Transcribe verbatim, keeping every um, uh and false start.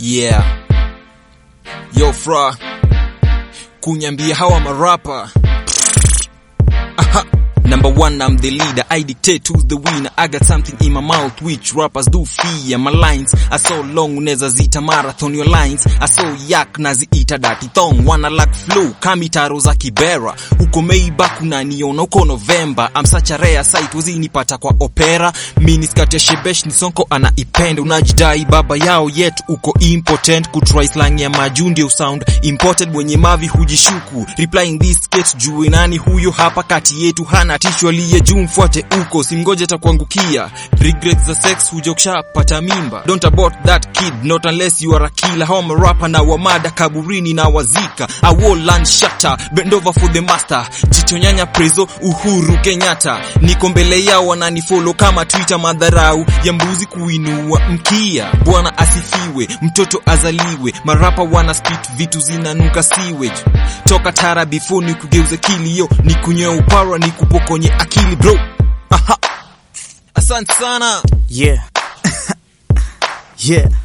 Yeah. Yo fra, kunyambia hawa marapa. Aha. Number one, I'm the leader, I dictate who's the winner. I got something in my mouth which rappers do fear. My lines are so long, uneza zita marathon. Your lines are so yak, naziita dati thong. Wanna lack flow, kamitaro za kibera. Uko meiba kuna niona uko November. I'm such a rare sight, wazi nipata kwa opera. Miniskati ya shebesh ni sonko anaipenda. Unajidai baba yao yet uko impotent. Kutry slang ya majundi sound imported. Mwenye mavi hujishuku, replying this sketch juu nani huyo hapa kati yetu hana tishu aliye juu mfuate uko. Simgoje takuangukia, regrets the sex hujokisha pata mimba. Don't abort that kid, not unless you are a killer. Home rapper na wamada kaburini na wazika. A wall land shatter, bend over for the master. Jichonyanya prezo Uhuru Kenyatta. Niko mbele yao wananifollow kama Twitter. Madharau ya mbuzi kuinua mkia. Bwana asifiwe, mtoto azaliwe. Marapa wana spit vitu zinanuka sewage. Toka tara before ni kugeuze kilio. Ni kunye upara ni kupokonye akili bro. Aha. Asante sana. Yeah. Yeah.